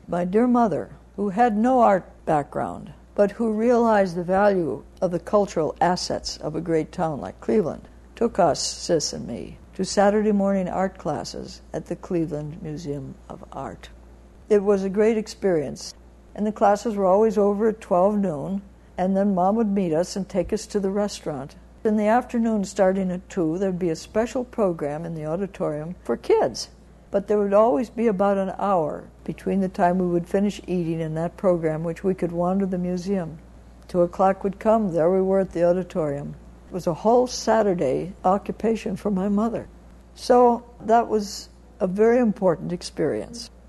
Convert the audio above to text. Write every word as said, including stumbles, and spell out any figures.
My dear mother, who had no art background, but who realized the value of the cultural assets of a great town like Cleveland, took us, Sis and me, to Saturday morning art classes at the Cleveland Museum of Art. It was a great experience, and the classes were always over at twelve noon, and then Mom would meet us and take us to the restaurant. In the afternoon, starting at two, there would be a special program in the auditorium for kids, but there would always be about an hour between the time we would finish eating and that program, which we could wander the museum. Two o'clock would come, there we were at the auditorium. It was a whole Saturday occupation for my mother. So that was a very important experience.